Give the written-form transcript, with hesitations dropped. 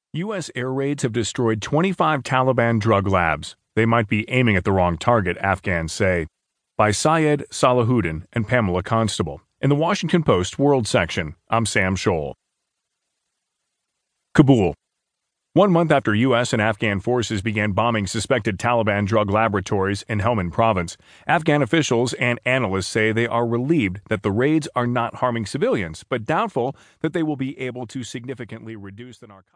U.S. air raids have destroyed 25 Taliban drug labs. They might be aiming at the wrong target, Afghans say. By Syed Salahuddin and Pamela Constable. In the Washington Post World section, I'm Sam Scholl. Kabul. 1 month after U.S. and Afghan forces began bombing suspected Taliban drug laboratories in Helmand province, Afghan officials and analysts say they are relieved that the raids are not harming civilians, but doubtful that they will be able to significantly reduce the narcotics.